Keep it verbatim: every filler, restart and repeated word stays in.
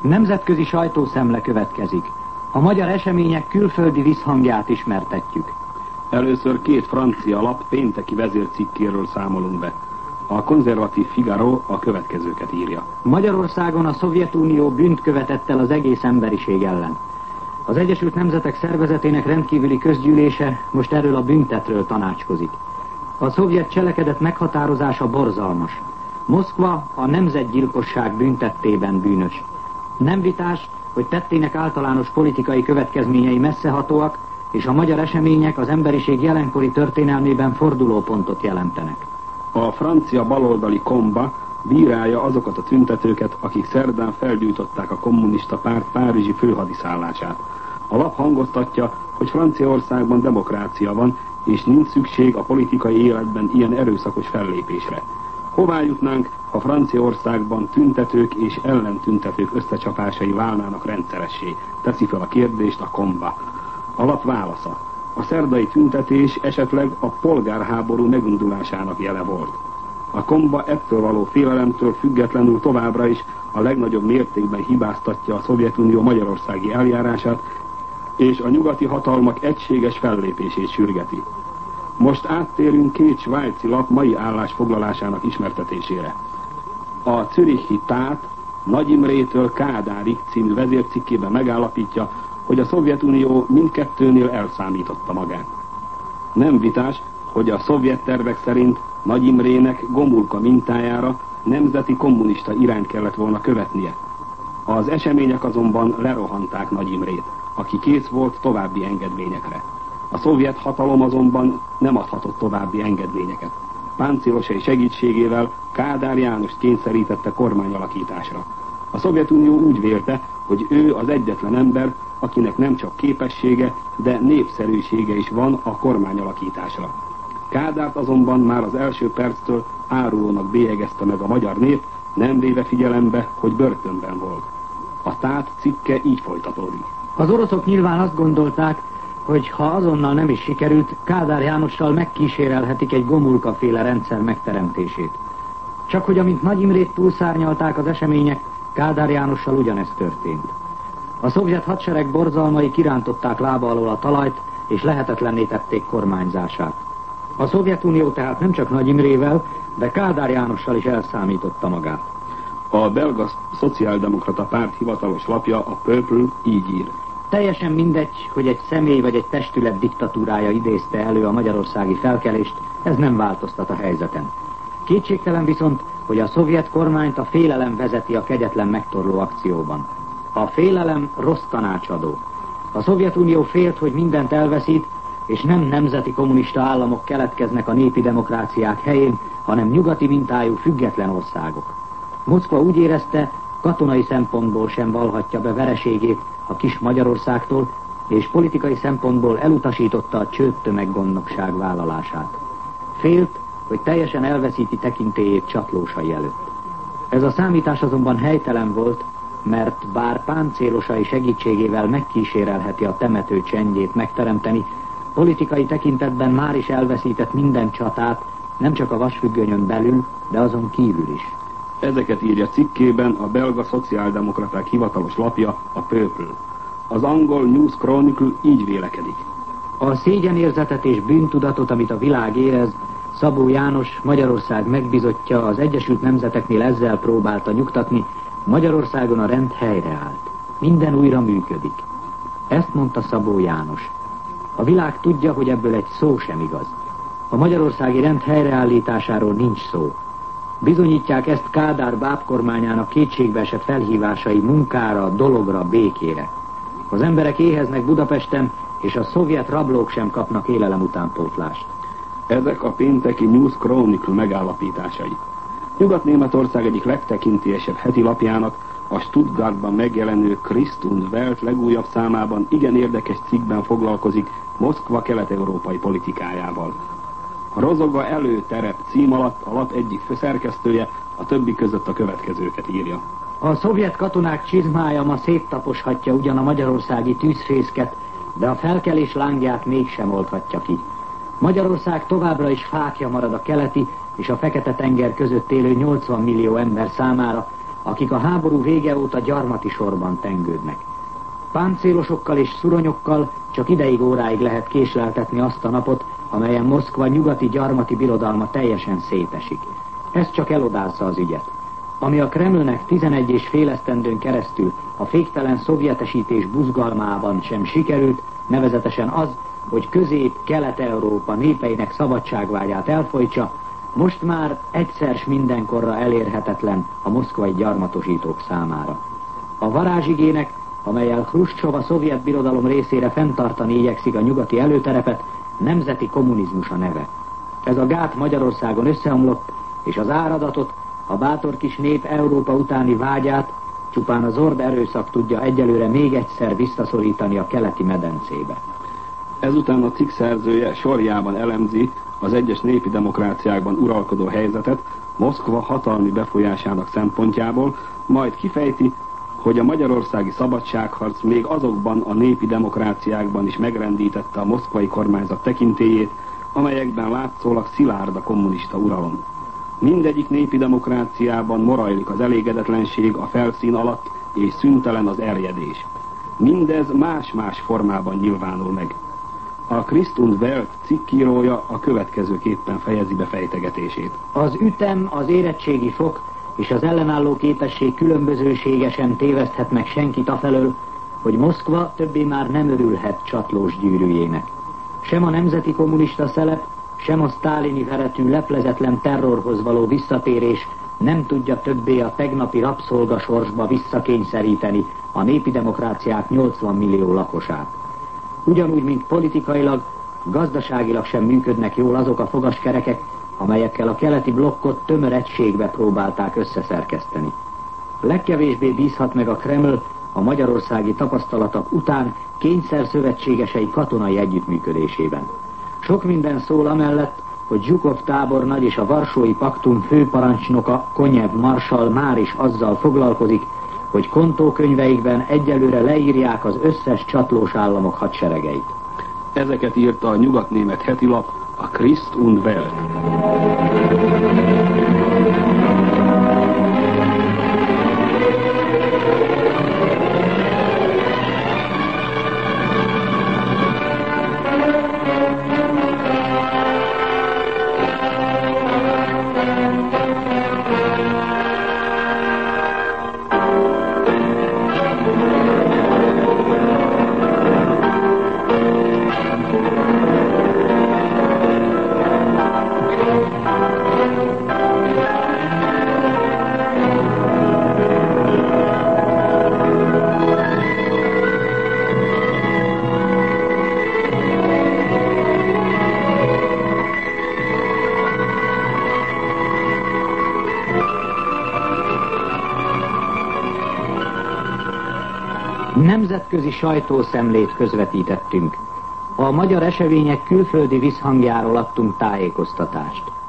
Nemzetközi sajtószemle következik. A magyar események külföldi visszhangját ismertetjük. Először két francia lap pénteki vezércikkéről számolunk be. A konzervatív Figaro a következőket írja. Magyarországon a Szovjetunió bűnt követett el az egész emberiség ellen. Az Egyesült Nemzetek Szervezetének rendkívüli közgyűlése most erről a büntetről tanácskozik. A szovjet cselekedet meghatározása borzalmas. Moszkva a nemzetgyilkosság büntettében bűnös. Nem vitás, hogy tettének általános politikai következményei messzehatóak, és a magyar események az emberiség jelenkori történelmében fordulópontot jelentenek. A francia baloldali Comba bírálja azokat a tüntetőket, akik szerdán felgyújtották a kommunista párt párizsi főhadiszállását. A lap hangoztatja, hogy Franciaországban demokrácia van, és nincs szükség a politikai életben ilyen erőszakos fellépésre. Hová jutnánk, ha Franciaországban tüntetők és ellentüntetők összecsapásai válnának rendszeressé? Teszi fel a kérdést a Comba. A lap válasza. A szerdai tüntetés esetleg a polgárháború megundulásának jele volt. A Comba ettől való félelemtől függetlenül továbbra is a legnagyobb mértékben hibáztatja a Szovjetunió magyarországi eljárását, és a nyugati hatalmak egységes fellépését sürgeti. Most áttérünk két svájci lap mai állásfoglalásának ismertetésére. A zürichi Tát Nagy Imrétől Kádárig című vezércikkében megállapítja, hogy a Szovjetunió mindkettőnél elszámította magát. Nem vitás, hogy a szovjet tervek szerint Nagy Imrének Gomulka mintájára nemzeti kommunista irányt kellett volna követnie. Az események azonban lerohanták Nagy Imrét, aki kész volt további engedményekre. A szovjet hatalom azonban nem adhatott további engedményeket. Páncélosai segítségével Kádár Jánost kényszerítette kormányalakításra. A Szovjetunió úgy vélte, hogy ő az egyetlen ember, akinek nem csak képessége, de népszerűsége is van a kormányalakításra. Kádárt azonban már az első perctől árulónak bélyegezte meg a magyar nép, nem véve figyelembe, hogy börtönben volt. A Tát cikke így folytatódik. Az oroszok nyilván azt gondolták, hogy ha azonnal nem is sikerült, Kádár Jánossal megkísérelhetik egy Gomulka-féle rendszer megteremtését. Csak hogy amint Nagy Imrét túlszárnyalták az események, Kádár Jánossal ugyanezt történt. A szovjet hadsereg borzalmai kirántották lába alól a talajt, és lehetetlenné tették kormányzását. A Szovjetunió tehát nem csak Nagy Imrével, de Kádár Jánossal is elszámította magát. A belga szociáldemokrata párt hivatalos lapja, a Peuple így ír. Teljesen mindegy, hogy egy személy vagy egy testület diktatúrája idézte elő a magyarországi felkelést, ez nem változtat a helyzeten. Kétségtelen viszont, hogy a szovjet kormányt a félelem vezeti a kegyetlen megtorló akcióban. A félelem rossz tanácsadó. A Szovjetunió félt, hogy mindent elveszít, és nem nemzeti kommunista államok keletkeznek a népi demokráciák helyén, hanem nyugati mintájú független országok. Moszkva úgy érezte, katonai szempontból sem vallhatja be vereségét a kis Magyarországtól, és politikai szempontból elutasította a csődtömeggondnokság vállalását. Félt, hogy teljesen elveszíti tekintélyét csatlósai előtt. Ez a számítás azonban helytelen volt, mert bár páncélosai segítségével megkísérelheti a temető csendjét megteremteni, politikai tekintetben már is elveszített minden csatát, nem csak a vasfüggönyön belül, de azon kívül is. Ezeket írja cikkében a belga szociáldemokraták hivatalos lapja, a Peuple. Az angol News Chronicle így vélekedik. A szégyenérzetet és bűntudatot, amit a világ érez, Szabó János, Magyarország megbízottja, az Egyesült Nemzeteknél ezzel próbálta nyugtatni, Magyarországon a rend helyreállt. Minden újra működik. Ezt mondta Szabó János. A világ tudja, hogy ebből egy szó sem igaz. A magyarországi rend helyreállításáról nincs szó. Bizonyítják ezt Kádár bábkormányának kétségbeesett felhívásai munkára, dologra, békére. Az emberek éheznek Budapesten, és a szovjet rablók sem kapnak élelem utánpótlást. Ezek a pénteki News Chronicle megállapításai. Nyugat-Németország egyik legtekintélyesebb heti lapjának, a Stuttgartban megjelenő Christ und Welt legújabb számában igen érdekes cikkben foglalkozik Moszkva kelet-európai politikájával. A Rozoga előterep cím alatt a lap egyik főszerkesztője a többi között a következőket írja. A szovjet katonák csizmája ma széttaposhatja ugyan a magyarországi tűzfészket, de a felkelés lángját mégsem oldhatja ki. Magyarország továbbra is fákja marad a keleti és a Fekete-tenger között élő nyolcvan millió ember számára, akik a háború vége óta gyarmati sorban tengődnek. Páncélosokkal és szuronyokkal csak ideig óráig lehet késleltetni azt a napot, amelyen Moszkva nyugati gyarmati birodalma teljesen szétesik. Ez csak elodázza az ügyet. Ami a Kremlnek tizenegy és fél esztendőn keresztül a féktelen szovjetesítés buzgalmában sem sikerült, nevezetesen az, hogy Közép-Kelet-Európa népeinek szabadságvágyát elfojtsa, most már egyszer s mindenkorra elérhetetlen a moszkvai gyarmatosítók számára. A varázsigének, amellyel Hruscsov a szovjet birodalom részére fenntartani igyekszik a nyugati előterepet, nemzeti kommunizmus a neve. Ez a gát Magyarországon összeomlott, és az áradatot, a bátor kis nép Európa utáni vágyát csupán az ord erőszak tudja egyelőre még egyszer visszaszorítani a keleti medencébe. Ezután a cikk szerzője sorjában elemzi az egyes népi demokráciákban uralkodó helyzetet Moszkva hatalmi befolyásának szempontjából, majd kifejti, hogy a magyarországi szabadságharc még azokban a népi demokráciákban is megrendítette a moszkvai kormányzat tekintélyét, amelyekben látszólag szilárd a kommunista uralom. Mindegyik népi demokráciában morajlik az elégedetlenség a felszín alatt, és szüntelen az erjedés. Mindez más-más formában nyilvánul meg. A Christ und Welt cikkírója a következőképpen fejezi be fejtegetését. Az ütem, az érettségi fok és az ellenálló képesség különbözősége sem téveszthet meg senkit afelől, hogy Moszkva többé már nem örülhet csatlós gyűrűjének. Sem a nemzeti kommunista szelep, sem a sztálini veretű leplezetlen terrorhoz való visszatérés nem tudja többé a tegnapi rabszolgasorsba visszakényszeríteni a népi demokráciák nyolcvan millió lakosát. Ugyanúgy, mint politikailag, gazdaságilag sem működnek jól azok a fogaskerekek, amelyekkel a keleti blokkot tömör egységbe próbálták összeszerkeszteni. Legkevésbé bízhat meg a Kreml a magyarországi tapasztalatok után kényszer szövetségesei katonai együttműködésében. Sok minden szól amellett, hogy Zsukov tábornagy és a Varsói Paktum főparancsnoka Konyev marsall már is azzal foglalkozik, hogy kontókönyveikben egyelőre leírják az összes csatlós államok hadseregeit. Ezeket írta a nyugatnémet hetilap, a Christ und Welt. Nemzetközi sajtószemlét közvetítettünk. A magyar események külföldi visszhangjáról adtunk tájékoztatást.